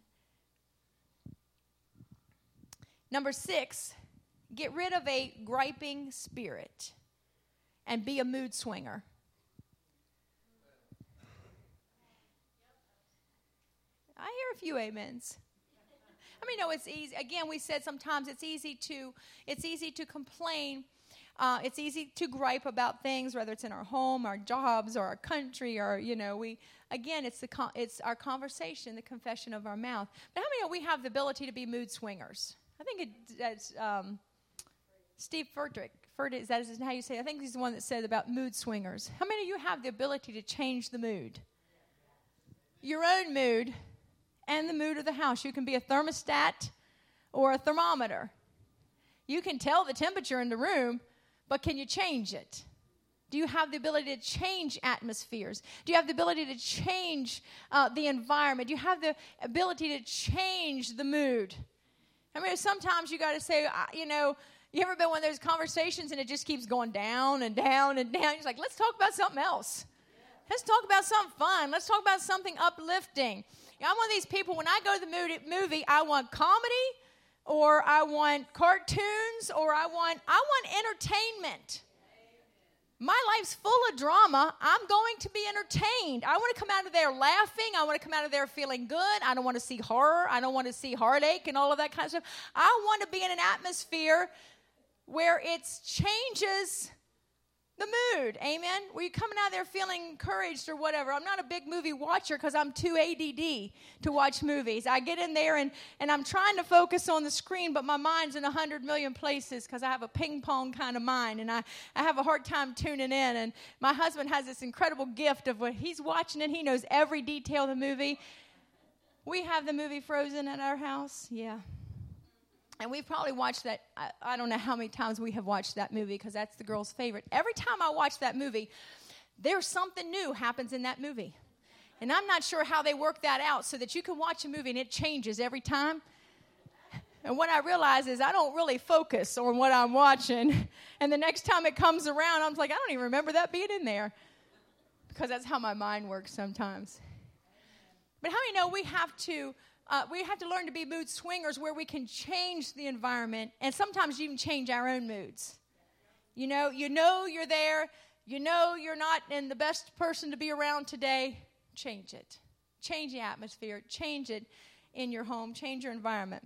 Number 6, get rid of a griping spirit and be a mood swinger. I hear a few amens. I mean, no, it's easy. Again, we said sometimes it's easy to complain. It's easy to gripe about things, whether it's in our home, our jobs, or our country, or it's our conversation, the confession of our mouth. But how many know we have the ability to be mood swingers? I think it's Steve Furtick. Is that how you say it? I think he's the one that said about mood swingers. How many of you have the ability to change the mood? Your own mood and the mood of the house. You can be a thermostat or a thermometer. You can tell the temperature in the room, but can you change it? Do you have the ability to change atmospheres? Do you have the ability to change the environment? Do you have the ability to change the mood? I mean, sometimes you got to say, you ever been one of those conversations and it just keeps going down and down and down? You're like, let's talk about something else. Let's talk about something fun. Let's talk about something uplifting. I'm one of these people, when I go to the movie, I want comedy, or I want cartoons, or I want entertainment. My life's full of drama. I'm going to be entertained. I want to come out of there laughing. I want to come out of there feeling good. I don't want to see horror. I don't want to see heartache and all of that kind of stuff. I want to be in an atmosphere where it changes the mood. Amen? Where you're coming out there feeling encouraged or whatever. I'm not a big movie watcher because I'm too ADD to watch movies. I get in there and I'm trying to focus on the screen, but my mind's in 100 million places because I have a ping pong kind of mind, and I have a hard time tuning in. And my husband has this incredible gift of when he's watching it, he knows every detail of the movie. We have the movie Frozen at our house. Yeah. And we've probably watched that, I don't know how many times we have watched that movie because that's the girl's favorite. Every time I watch that movie, there's something new happens in that movie. And I'm not sure how they work that out so that you can watch a movie and it changes every time. And what I realize is I don't really focus on what I'm watching. And the next time it comes around, I'm like, I don't even remember that being in there. Because that's how my mind works sometimes. But how many know we have to learn to be mood swingers where we can change the environment and sometimes even change our own moods. You know you're there. You know you're not in the best person to be around today. Change it. Change the atmosphere. Change it in your home. Change your environment.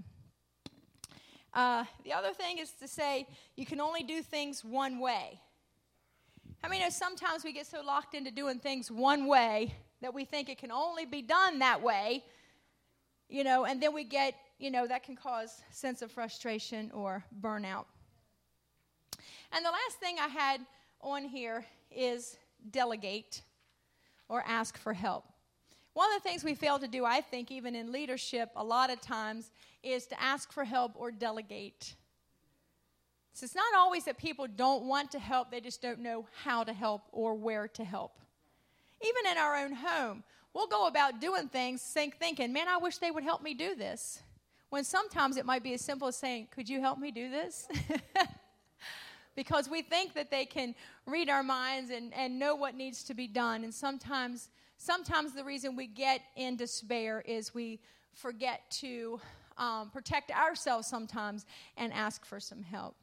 The other thing is to say you can only do things one way. I mean, sometimes we get so locked into doing things one way that we think it can only be done that way. And then we get, that can cause a sense of frustration or burnout. And the last thing I had on here is delegate or ask for help. One of the things we fail to do, I think, even in leadership, a lot of times, is to ask for help or delegate. So it's not always that people don't want to help, they just don't know how to help or where to help. Even in our own home, we'll go about doing things thinking, man, I wish they would help me do this. When sometimes it might be as simple as saying, could you help me do this? Because we think that they can read our minds and know what needs to be done. And sometimes the reason we get in despair is we forget to protect ourselves sometimes and ask for some help.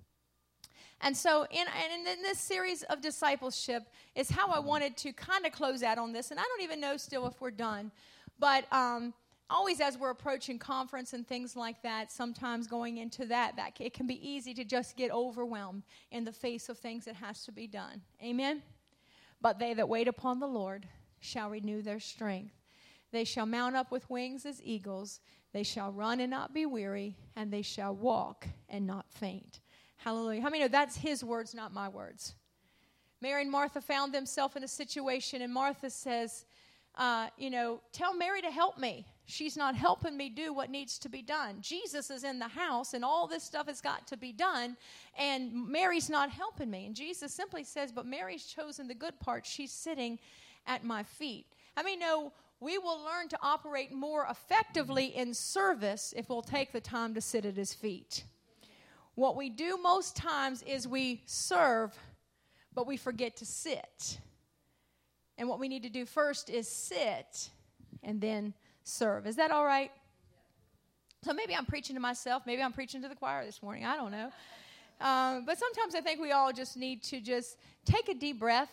And so in this series of discipleship is how I wanted to kind of close out on this. And I don't even know still if we're done. But always as we're approaching conference and things like that, sometimes going into that it can be easy to just get overwhelmed in the face of things that has to be done. Amen? But they that wait upon the Lord shall renew their strength. They shall mount up with wings as eagles. They shall run and not be weary, and they shall walk and not faint. Hallelujah. How many know that's his words, not my words? Mary and Martha found themselves in a situation, and Martha says, tell Mary to help me. She's not helping me do what needs to be done. Jesus is in the house, and all this stuff has got to be done, and Mary's not helping me. And Jesus simply says, but Mary's chosen the good part. She's sitting at my feet. How many know we will learn to operate more effectively in service if we'll take the time to sit at his feet? What we do most times is we serve, but we forget to sit. And what we need to do first is sit and then serve. Is that all right? So maybe I'm preaching to myself. Maybe I'm preaching to the choir this morning. I don't know. But sometimes I think we all just need to just take a deep breath.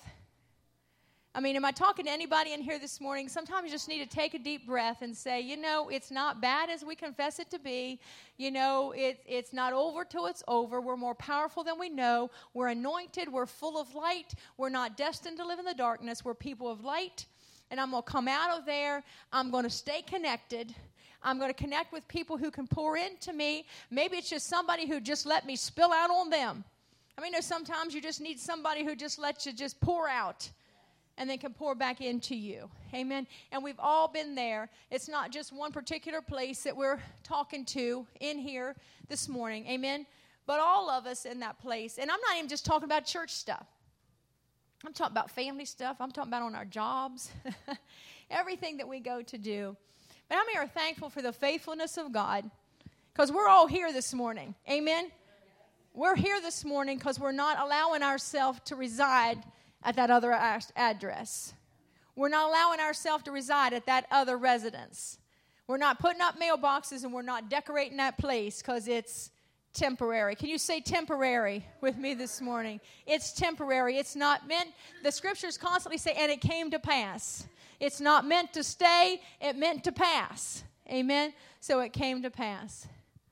I mean, am I talking to anybody in here this morning? Sometimes you just need to take a deep breath and say, it's not bad as we confess it to be. It's not over till it's over. We're more powerful than we know. We're anointed. We're full of light. We're not destined to live in the darkness. We're people of light. And I'm going to come out of there. I'm going to stay connected. I'm going to connect with people who can pour into me. Maybe it's just somebody who just let me spill out on them. I mean, sometimes you just need somebody who just lets you just pour out and then can pour back into you. Amen. And we've all been there. It's not just one particular place that we're talking to in here this morning. Amen. But all of us in that place. And I'm not even just talking about church stuff. I'm talking about family stuff. I'm talking about on our jobs. Everything that we go to do. But how many are thankful for the faithfulness of God? Because we're all here this morning. Amen. We're here this morning because we're not allowing ourselves to reside at that other address. We're not allowing ourselves to reside at that other residence. We're not putting up mailboxes and we're not decorating that place because it's temporary. Can you say temporary with me this morning? It's temporary. It's not meant, the scriptures constantly say, and it came to pass. It's not meant to stay, it meant to pass. Amen? So it came to pass.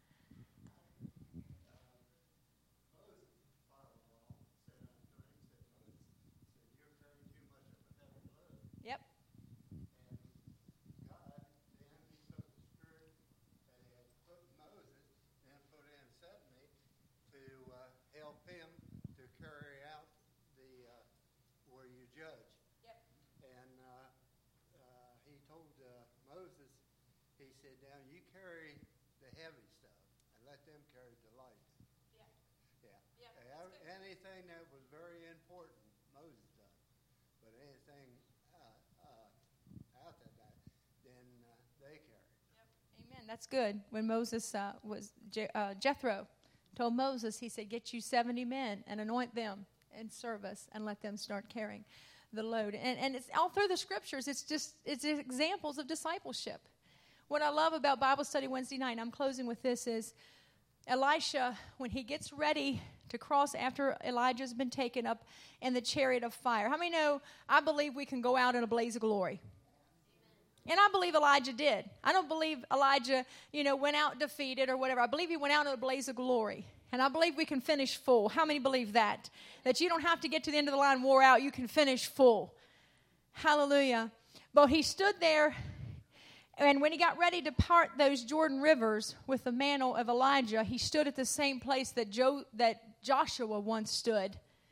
Anything that was very important, Moses done. But anything out of that, then they carried. Yep. Amen. That's good. When Moses Jethro told Moses, he said, get you 70 men and anoint them in service and let them start carrying the load. And it's all through the scriptures. It's examples of discipleship. What I love about Bible study Wednesday night, and I'm closing with this, is Elisha, when he gets ready to cross after Elijah's been taken up in the chariot of fire. How many know, I believe we can go out in a blaze of glory. And I believe Elijah did. I don't believe Elijah, went out defeated or whatever. I believe he went out in a blaze of glory. And I believe we can finish full. How many believe that? That you don't have to get to the end of the line wore out. You can finish full. Hallelujah. But he stood there, and when he got ready to part those Jordan rivers with the mantle of Elijah, he stood at the same place that Joshua once stood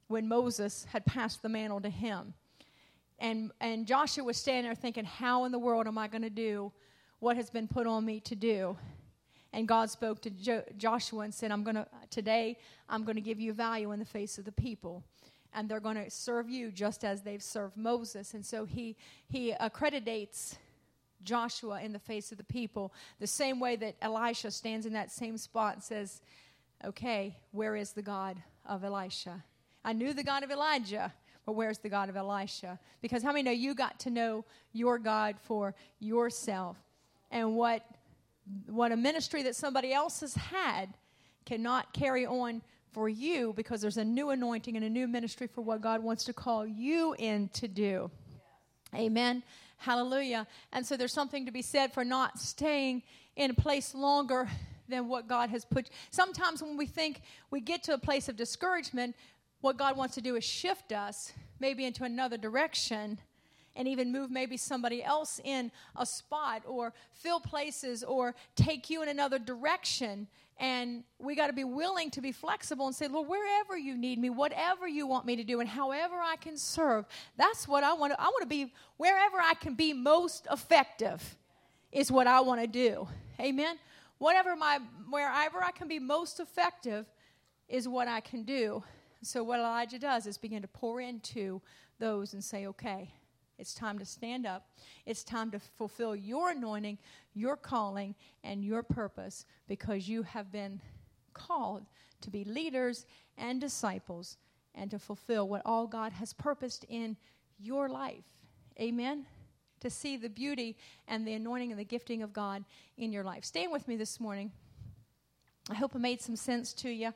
when Moses had passed the mantle to him. And Joshua was standing there thinking, how in the world am I going to do what has been put on me to do? And God spoke to Joshua and said, today I'm going to give you value in the face of the people. And they're going to serve you just as they've served Moses. And so he accreditates Joshua in the face of the people the same way that Elisha stands in that same spot and says, okay, where is the God of Elisha? I knew the God of Elijah, but where's the God of Elisha? Because how many know you got to know your God for yourself? And what a ministry that somebody else has had cannot carry on for you, because there's a new anointing and a new ministry for what God wants to call you in to do. Yes. Amen. Hallelujah. And so there's something to be said for not staying in a place longer than what God has put. Sometimes when we think we get to a place of discouragement, what God wants to do is shift us maybe into another direction, and even move maybe somebody else in a spot, or fill places, or take you in another direction. And we got to be willing to be flexible and say, Lord, wherever you need me, whatever you want me to do, and however I can serve, that's what I want. I want to be wherever I can be most effective is what I want to do. Amen? Wherever I can be most effective is what I can do. So what Elijah does is begin to pour into those and say, okay, it's time to stand up. It's time to fulfill your anointing, your calling, and your purpose, because you have been called to be leaders and disciples and to fulfill what all God has purposed in your life. Amen? To see the beauty and the anointing and the gifting of God in your life. Stand with me this morning. I hope it made some sense to you.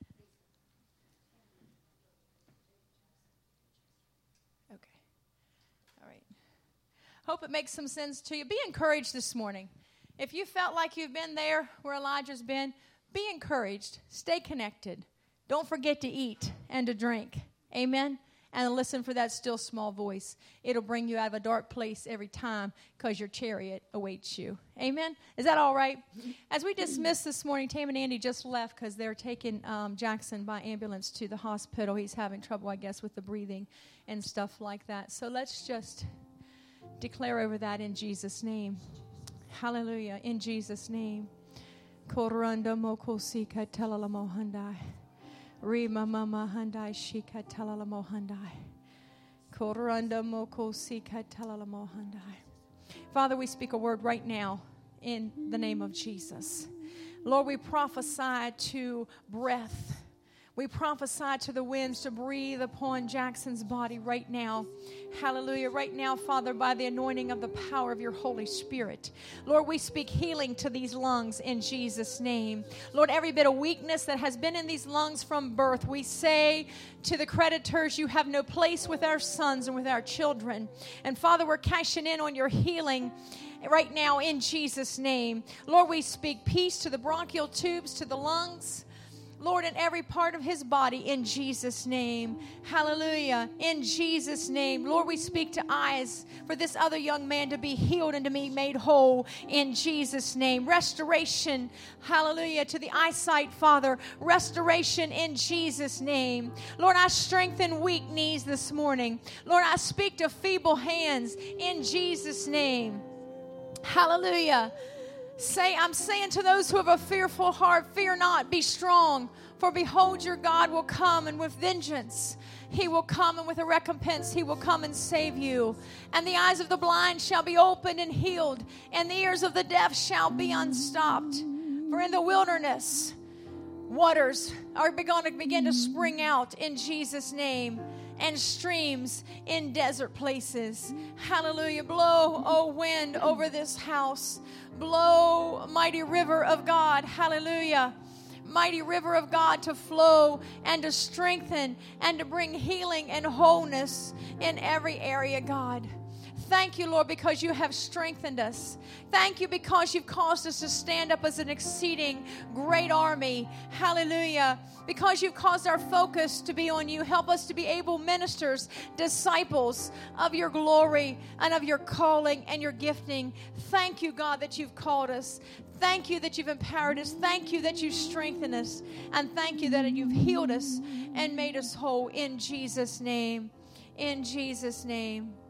Hope it makes some sense to you. Be encouraged this morning. If you felt like you've been there where Elijah's been, be encouraged. Stay connected. Don't forget to eat and to drink. Amen? And listen for that still small voice. It'll bring you out of a dark place every time, because your chariot awaits you. Amen? Is that all right? As we dismiss this morning, Tam and Andy just left because they're taking Jackson by ambulance to the hospital. He's having trouble, I guess, with the breathing and stuff like that. So let's just declare over that in Jesus' name. Hallelujah. In Jesus' name. Koranda moko sika talala mohandai. Rima mama handai shika talala mohandai. Koranda moko sika talala mohandai. Father, we speak a word right now in the name of Jesus. Lord, we prophesy to breath. We prophesy to the winds to breathe upon Jackson's body right now. Hallelujah. Right now, Father, by the anointing of the power of your Holy Spirit. Lord, we speak healing to these lungs in Jesus' name. Lord, every bit of weakness that has been in these lungs from birth, we say to the creditors, you have no place with our sons and with our children. And Father, we're cashing in on your healing right now in Jesus' name. Lord, we speak peace to the bronchial tubes, to the lungs. Lord, in every part of his body, in Jesus' name. Hallelujah. In Jesus' name. Lord, we speak to eyes for this other young man to be healed and to be made whole in Jesus' name. Restoration, hallelujah, to the eyesight, Father. Restoration in Jesus' name. Lord, I strengthen weak knees this morning. Lord, I speak to feeble hands in Jesus' name. Hallelujah. I'm saying to those who have a fearful heart, fear not, be strong, for behold, your God will come, and with vengeance he will come, and with a recompense he will come and save you. And the eyes of the blind shall be opened and healed, and the ears of the deaf shall be unstopped. For in the wilderness, waters are going to begin to spring out in Jesus' name, and streams in desert places. Hallelujah. Blow, O wind, over this house. Blow, mighty river of God. Hallelujah. Mighty river of God to flow and to strengthen and to bring healing and wholeness in every area, God. Thank you, Lord, because you have strengthened us. Thank you because you've caused us to stand up as an exceeding great army. Hallelujah. Because you've caused our focus to be on you. Help us to be able ministers, disciples of your glory and of your calling and your gifting. Thank you, God, that you've called us. Thank you that you've empowered us. Thank you that you've strengthened us. And thank you that you've healed us and made us whole in Jesus' name. In Jesus' name.